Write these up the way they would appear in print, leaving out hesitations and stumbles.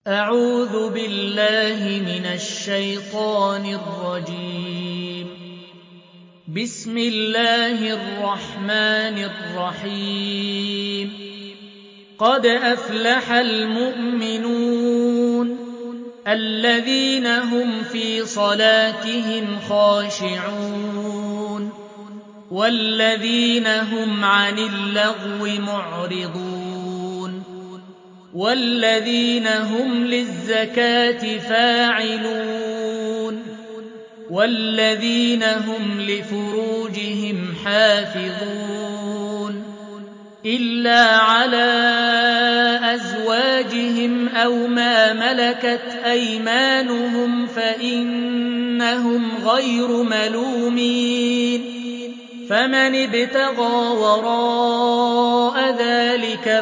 أعوذ بالله من الشيطان الرجيم. بسم الله الرحمن الرحيم. قد أفلح المؤمنون الذين هم في صلاتهم خاشعون والذين هم عن اللغو معرضون والذين هم للزكاة فاعلون والذين هم لفروجهم حافظون إلا على أزواجهم أو ما ملكت أيمانهم فإنهم غير ملومين فمن ابتغى وراء ذلك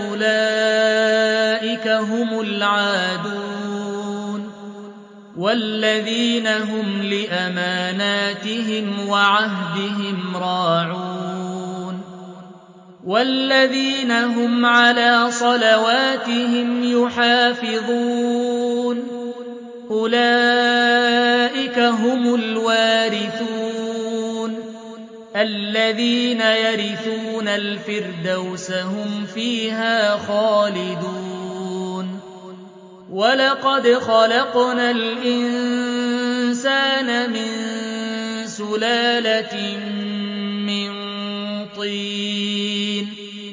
فأولئك هم العادون والذين هم لأماناتهم وعهدهم راعون والذين هم على صلواتهم يحافظون أولئك هم الوارثون الذين يرثون الفردوس هم فيها خالدون ولقد خلقنا الإنسان من سلالة من طين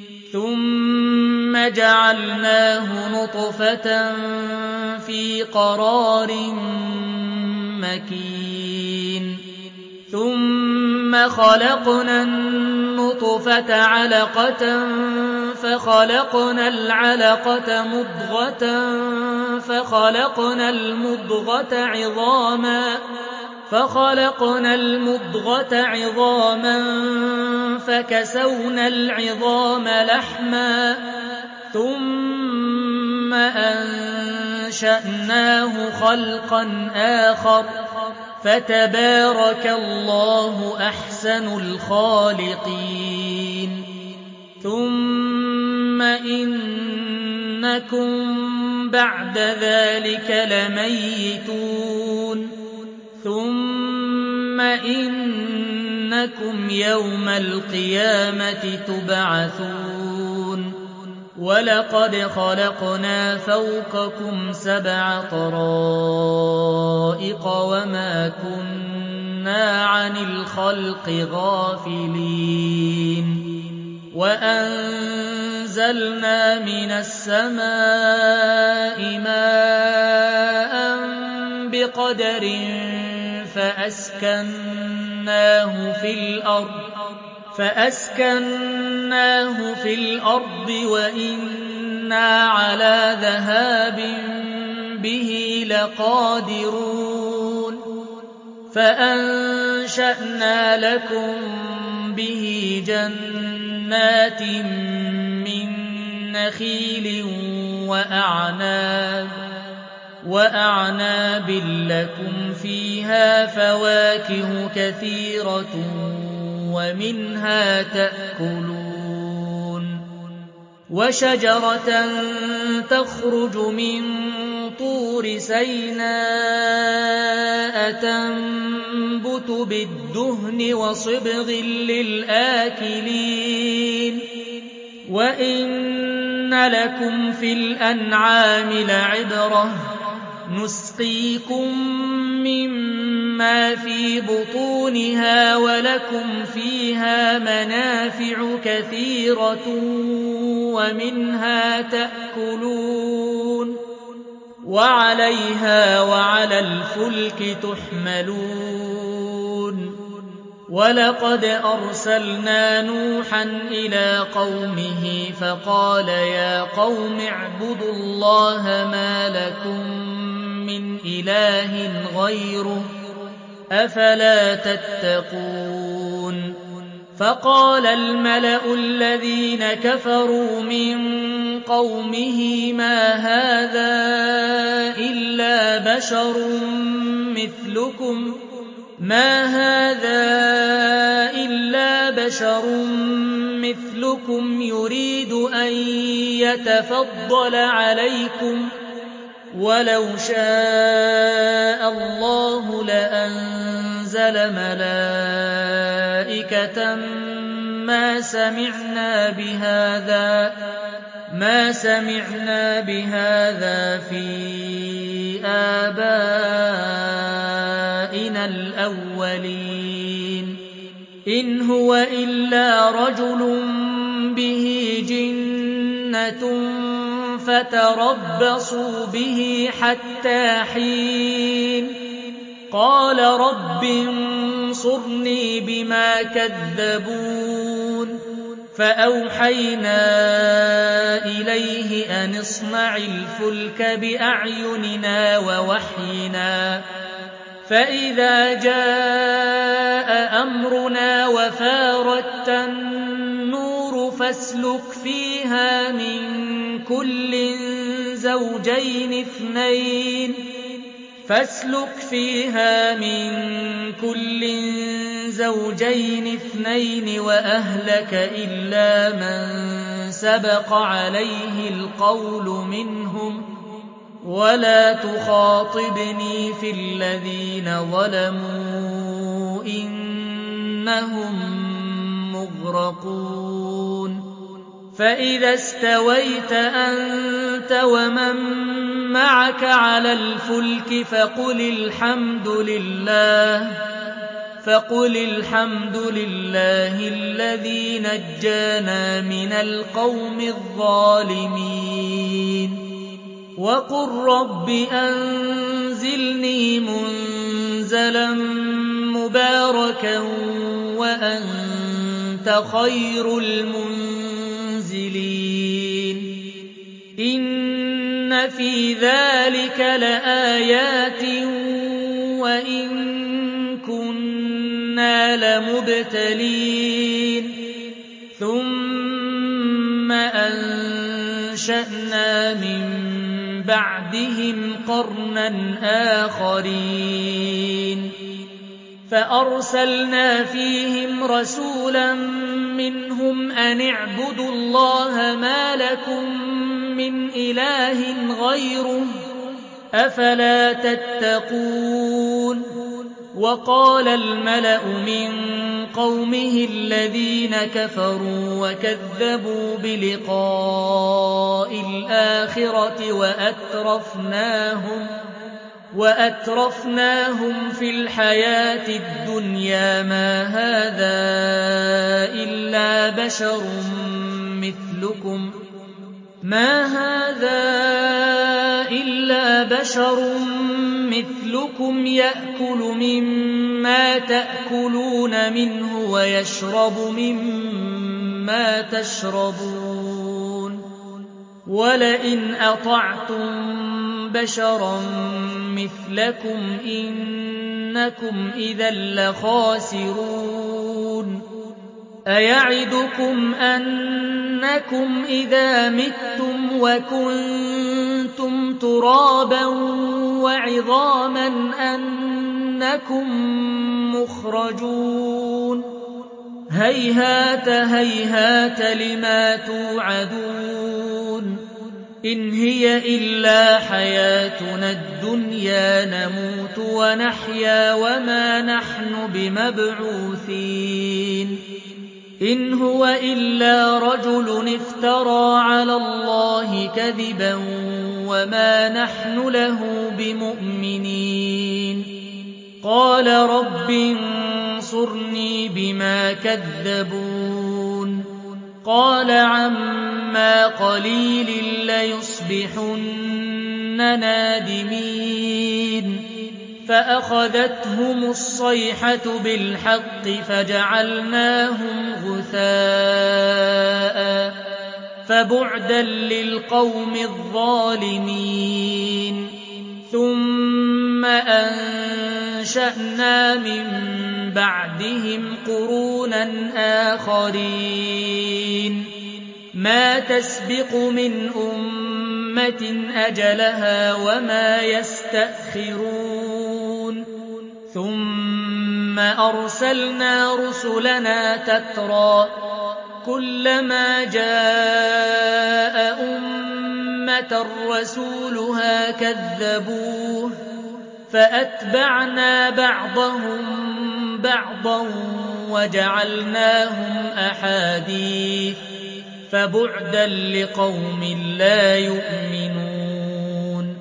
ثم جعلناه نطفة في قرار مكين ثم خلقنا النطفة علقة فخلقنا العلقة مضغة فخلقنا المضغة عظاما فكسونا العظام لحما ثم أنشأناه خلقا آخر فتبارك الله أحسن الخالقين ثم إنكم بعد ذلك لميتون ثم إنكم يوم القيامة تبعثون ولقد خلقنا فوقكم 7 طرائق وما كنا عن الخلق غافلين وأنزلنا من السماء ماء بقدر فأسكناه في الأرض وإنا على ذهاب به لقادرون فأنشأنا لكم به جنات من نخيل وأعناب لكم فيها فواكه كثيرة ومنها تأكلون وشجرة تخرج من طور سيناء تنبت بالدهن وصبغ للآكلين وإن لكم في الأنعام لعبرة نسقيكم مما في بطونها ولكم فيها منافع كثيرة ومنها تأكلون وعليها وعلى الفلك تحملون ولقد أرسلنا نوحا إلى قومه فقال يا قوم اعبدوا الله ما لكم من إله غيره أفلا تتقون فقال الملأ الذين كفروا من قومه ما هذا إلا بشر مثلكم يريد أن يتفضل عليكم وَلَوْ شَاءَ اللَّهُ لَأَنزَلَ مَلَائِكَةً مَا سَمِعْنَا بِهَٰذَا فِي آبَائِنَا الْأَوَّلِينَ إِنْ هُوَ إِلَّا رَجُلٌ بِهِ جِنَّةٌ فَتَرَبَّصُوا بِهِ حَتَّىٰ حِينٍ قَالَ رَبِّ انصُرْنِي بِمَا كَذَّبُونِ فَأَوْحَيْنَا إِلَيْهِ أَنِ اصْنَعِ الْفُلْكَ بِأَعْيُنِنَا وَوَحْيِنَا فَإِذَا جَاءَ أَمْرُنَا وَفَارَتِ النُّورُ فَاسْلُكْ فِيهَا مِن كُلٍّ زَوْجَيْنِ اثْنَيْنِ وَأَهْلَكَ إِلَّا مَن سَبَقَ عَلَيْهِ الْقَوْلُ مِنْهُمْ وَلَا تُخَاطِبْنِي فِي الَّذِينَ ظَلَمُوا إِنَّهُم مُّغْرَقُونَ فَإِذَا اسْتَوَيْتَ أَنتَ وَمَن مَّعَكَ عَلَى الْفُلْكِ فَقُلِ الْحَمْدُ لِلَّهِ الَّذِي نَجَّانَا مِنَ الْقَوْمِ الظَّالِمِينَ وَقُل رَّبِّ أَنزِلْنِي مُنزَلًا مُّبَارَكًا وَأَنتَ خَيْرُ الْمُنزِلِينَ إِنَّ فِي ذَلِكَ لَآيَاتٍ وَإِن كُنَّا لَمُبْتَلِينَ ثُمَّ أَنشَأْنَا مِن بَعْدِهِمْ قَرْنًا آخَرِينَ فَأَرْسَلْنَا فِيهِمْ رَسُولًا مِّنْهُمْ أَنِ اعْبُدُوا اللَّهَ مَا لَكُم مِّنْ إِلَٰهٍ غَيْرُهُ أَفَلَا تَتَّقُونَ وَقَالَ الْمَلَأُ مِن قَوْمِهِ الَّذِينَ كَفَرُوا وَكَذَّبُوا بِلِقَاءِ الْآخِرَةِ وَأَتْرَفْنَاهُمْ فِي الْحَيَاةِ الدُّنْيَا مَا هَٰذَا إِلَّا بَشَرٌ مِّثْلُكُمْ يَأْكُلُ مِمَّا تَأْكُلُونَ مِنْهُ وَيَشْرَبُ مِمَّا تَشْرَبُونَ وَلَئِنْ أَطَعْتُم بَشَرًا مِّثْلَكُمْ إِنَّكُمْ إِذًا لَّخَاسِرُونَ أَيَعِدُكُمْ أَنَّكُمْ إِذَا مِتُّمْ وَكُنتُمْ تُرَابًا وَعِظَامًا أَنَّكُم مُّخْرَجُونَ هَيْهَاتَ هَيْهَاتَ لِمَا تُوعَدُونَ إِنْ هِيَ إِلَّا حَيَاتُنَا الدُّنْيَا نَمُوتُ وَنَحْيَا وَمَا نَحْنُ بِمَبْعُوثِينَ إِنْ هُوَ إِلَّا رَجُلٌ افْتَرَىٰ عَلَى اللَّهِ كَذِبًا وَمَا نَحْنُ لَهُ بِمُؤْمِنِينَ قَالَ رَبِّ انصُرْنِي بِمَا كَذَّبُونِ قَالَ عَمَّا قَلِيلٍ لَّيُصْبِحُنَّ نَادِمِينَ فَأَخَذَتْهُمُ الصَّيْحَةُ بِالْحَقِّ فَجَعَلْنَاهُمْ غُثَاءً فَبُعْدًا لِّلْقَوْمِ الظَّالِمِينَ ثُمَّ أَنشَأْنَا مِن بَعْدِهِمْ قُرُونًا آخَرِينَ مَا تَسْبِقُ مِنْ أُمَّةٍ أَجَلَهَا وَمَا يَسْتَأْخِرُونَ ثُمَّ أَرْسَلْنَا رُسُلَنَا تَتْرَىٰ كُلَّمَا جَاءَ أُمَّةٌ أمة رسولها كذبوه فأتبعنا بعضهم بعضا وجعلناهم أحاديث فبعدا لقوم لا يؤمنون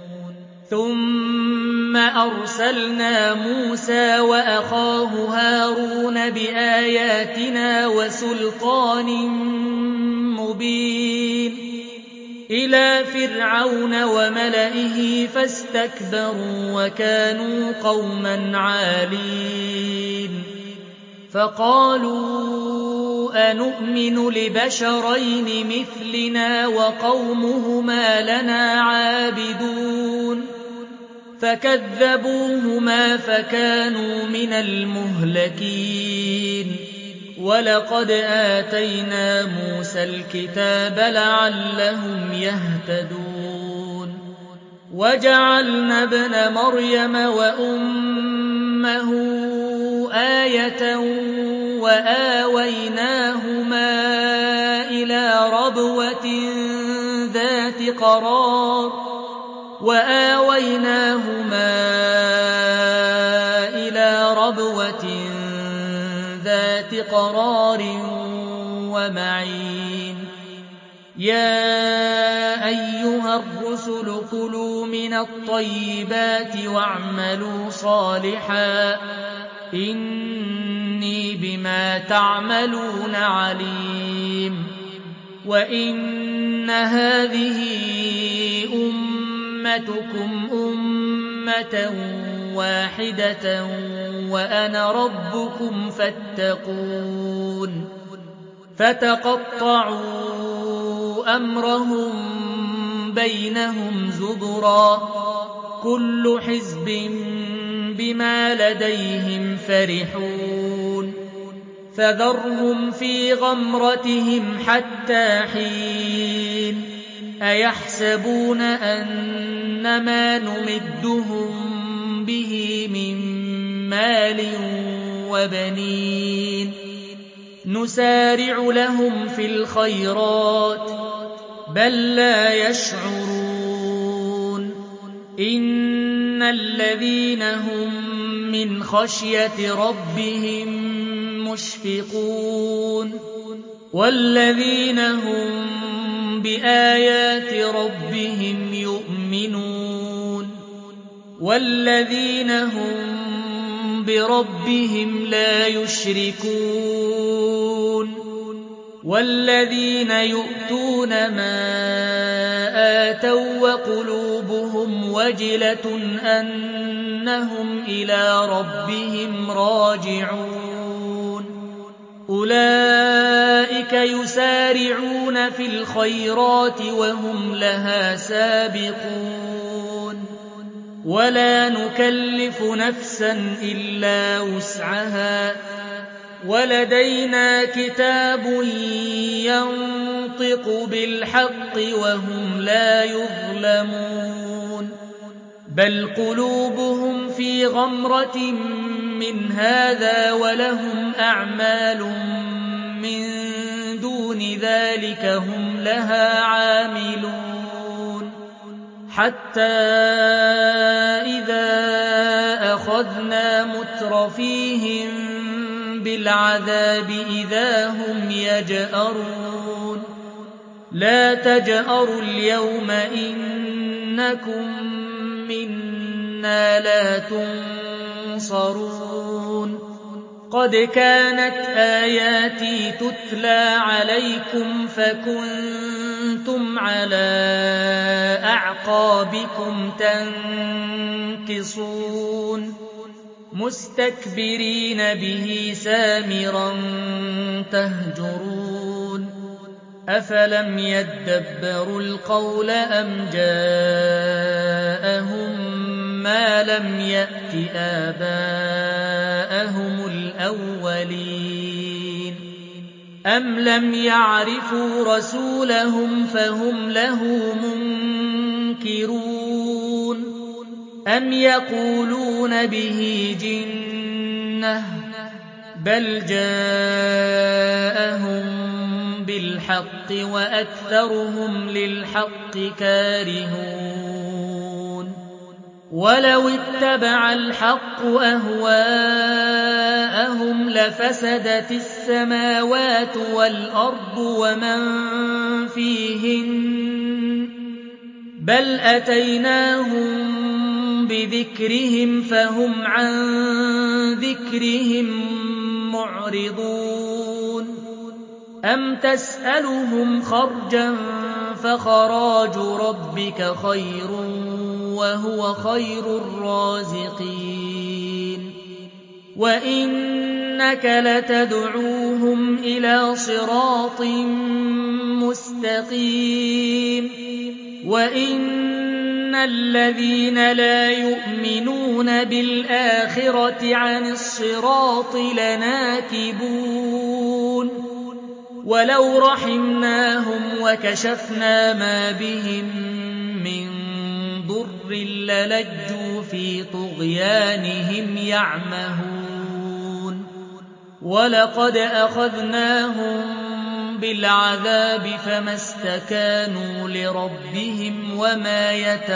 ثم أرسلنا موسى وأخاه هارون بآياتنا وسلطان مبين إلى فرعون وملئه فاستكبروا وكانوا قوما عالين فقالوا أنؤمن لبشرين مثلنا وقومهما لنا عابدون فكذبوهما فكانوا من المهلكين ولقد آتينا موسى الكتاب لعلهم يهتدون وجعلنا ابن مريم وأمه آية وآويناهما إلى ربوة ذات قرار ومعين يا أيها الرسل كلوا من الطيبات واعملوا صالحا إني بما تعملون عليم وإن هذه أمتكم أمة واحدة وأنا ربكم فاتقون فتقطعوا أمرهم بينهم زبرا كل حزب بما لديهم فرحون فذرهم في غمرتهم حتى حين أيحسبون أنما نمدهم به من مال وبنين نسارع لهم في الخيرات بل لا يشعرون إن الذين هم من خشية ربهم مشفقون والذين هم بآيات ربهم يؤمنون والذين هم بربهم لا يشركون والذين يؤتون ما آتوا وقلوبهم وجلة أنهم إلى ربهم راجعون أولئك يسارعون في الخيرات وهم لها سابقون ولا نكلف نفسا إلا وسعها ولدينا كتاب ينطق بالحق وهم لا يظلمون بل قلوبهم في غمرة من هذا ولهم أعمال من دون ذلك هم لها عاملون حتى إذا أخذنا مترفيهم بالعذاب إذا هم يجأرون لا تجأروا اليوم إنكم منا لا تنصرون قد كانت آياتي تتلى عليكم فكنتم على أعقابكم تنكصون مستكبرين به سامرا تهجرون أفلم يدبروا القول أم جاءهم ما لم يأت آباءهم الأولين أم لم يعرفوا رسولهم فهم له منكرون أم يقولون به جنة بل جاءهم بالحق وأكثرهم للحق كارهون ولو اتبع الحق أهواءهم لفسدت السماوات والأرض ومن فيهن بل أتيناهم بذكرهم فهم عن ذكرهم معرضون أم تسألهم خرجا فخراج ربك خير وهو خير الرازقين وإنك لتدعوهم إلى صراط مستقيم وإن الذين لا يؤمنون بالآخرة عن الصراط لناكبون ولو رحمناهم وكشفنا ما بهم من ضر للجوا في طغيانهم يعمهون ولقد أخذناهم بالعذاب فما استكانوا لربهم وما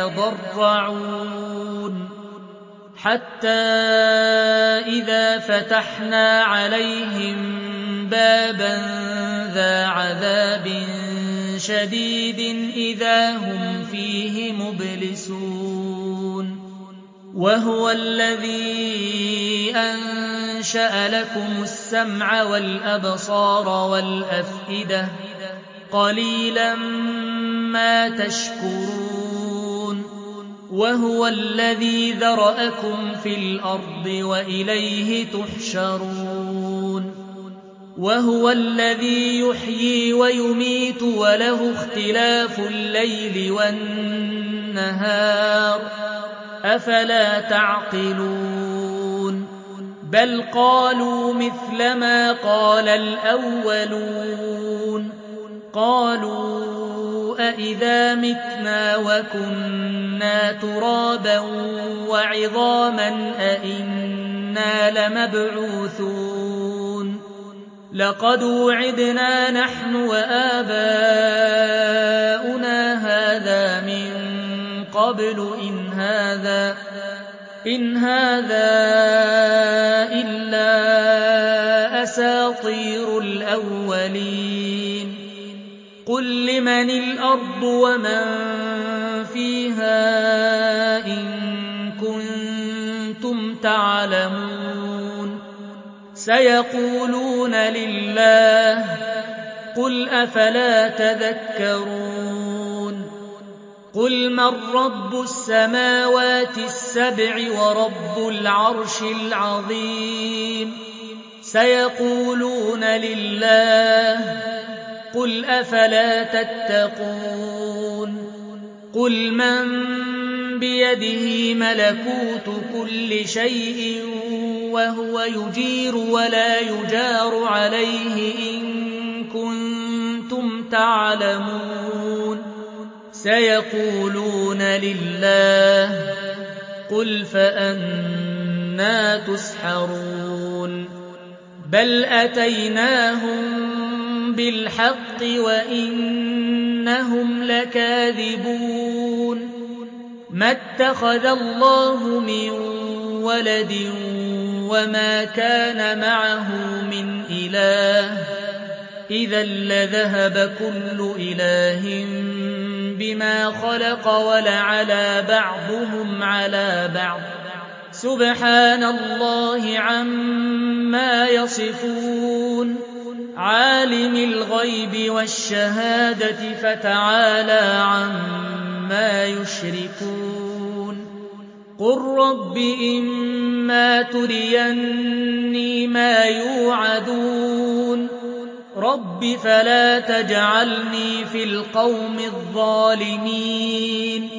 يتضرعون حتى إذا فتحنا عليهم بابا ذا عذاب شديد إذا هم فيه مبلسون وهو الذي أنشأ لكم السمع والأبصار والأفئدة قليلا ما تشكرون وهو الذي ذرأكم في الأرض وإليه تحشرون وهو الذي يحيي ويميت وله اختلاف الليل والنهار أفلا تعقلون بل قالوا مثل ما قال الأولون قالوا أإذا متنا وكنا ترابا وعظاما أإنا لمبعوثون لقد وعدنا نحن وآباؤنا هذا من قبل إن هذا إلا أساطير الأولين قل لمن الأرض ومن فيها إن كنتم تعلمون سيقولون لله قل أفلا تذكرون قل من رب السماوات السبع ورب العرش العظيم سيقولون لله قل أفلا تتقون قل من بيده ملكوت كل شيء وهو يجير ولا يجار عليه إن كنتم تعلمون سيقولون لله قل فأنى تسحرون بل أتيناهم بالحق وإنهم لكاذبون ما اتخذ الله من ولد وما كان معه من إله إذا لذهب كل إله بما خلق ولعلى بعضهم على بعض سبحان الله عما يصفون عالم الغيب والشهادة فتعالى عما يشركون قل رب إما تريني ما يوعدون رب فلا تجعلني في القوم الظالمين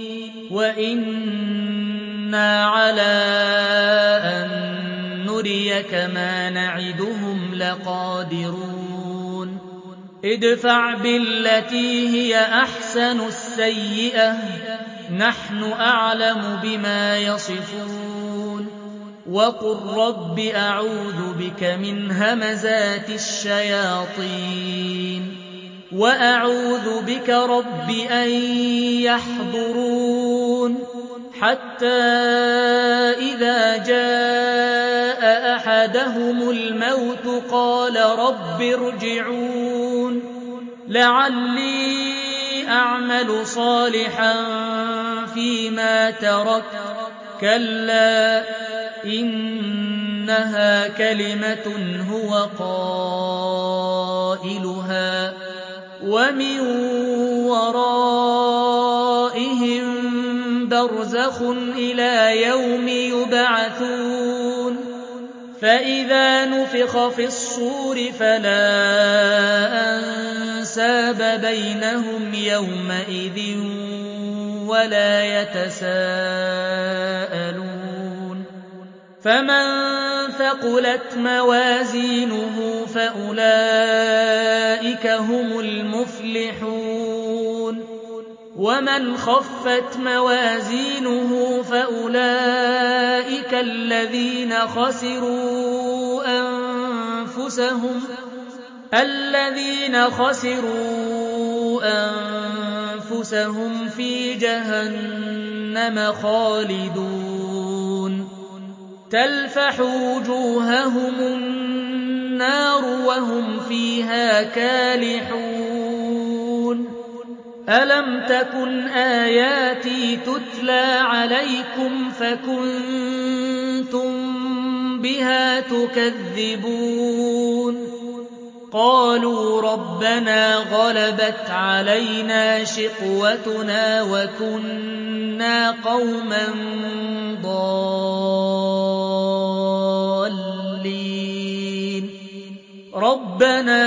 وإنا على أن نريك ما نعدهم لقادرون ادفع بالتي هي أحسن السيئة نحن أعلم بما يصفون وقل رب أعوذ بك من همزات الشياطين وأعوذ بك رب أن يحضرون حتى إذا جاء أحدهم الموت قال رب ارجعون لعلي أعمل صالحا فيما تركت كلا إنها كلمة هو قائلها ومن ورائهم برزخ إلى يوم يبعثون فإذا نفخ في الصور فلا أنساب بينهم يومئذ ولا يتساءلون فمن ثقلت موازينه فأولئك هم المفلحون ومن خفت موازينه فأولئك الذين خسروا أنفسهم في جهنم خالدون تلفح وجوههم النار وهم فيها كالحون ألم تكن آياتي تتلى عليكم فكنتم بها تكذبون قالوا ربنا غلبت علينا شقوتنا وكنا قوما ضالين ربنا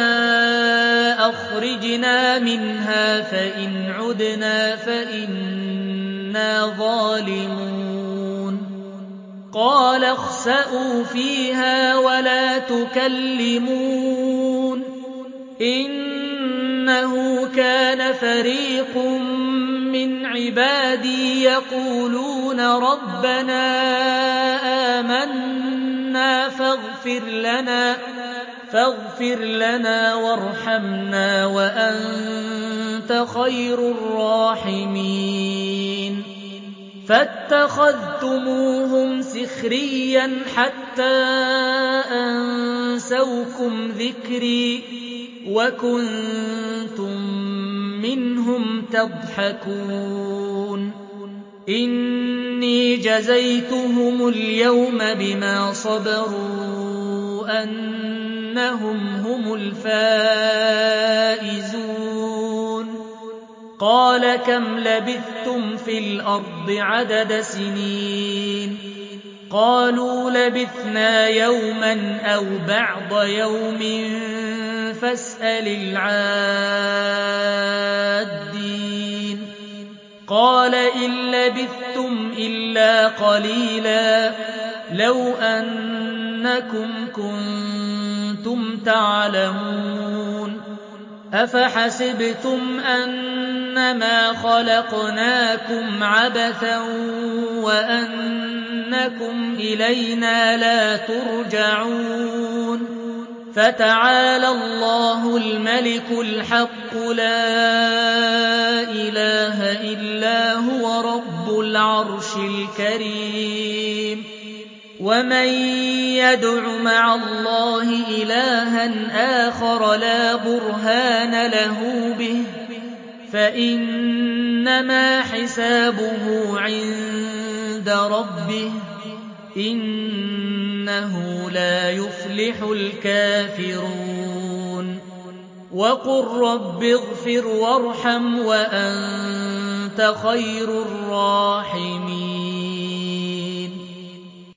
أخرجنا منها فإن عدنا فإنا ظالمون قال اخسئوا فيها ولا تكلمون إنه كان فريق من عبادي يقولون ربنا آمنا فاغفر لنا وارحمنا وأنت خير الراحمين فاتخذتموهم سخريا حتى أنسوكم ذكري وكنتم منهم تضحكون إني جزيتهم اليوم بما صبروا أنهم هم الفائزون قال كم لبثتم في الأرض عدد سنين قالوا لبثنا يوما أو بعض يوم فاسأل العادين قال إن لبثتم إلا قليلا لو أنكم كنتم تعلمون أفحسبتم أنما خلقناكم عبثا وأنكم إلينا لا ترجعون فتعالى الله الملك الحق لا إله إلا هو رب العرش الكريم ومن يدع مع الله إلها آخر لا برهان له به فإنما حسابه عند ربه إنه لا يفلح الكافرون وقل رب اغفر وارحم وأنت خير الراحمين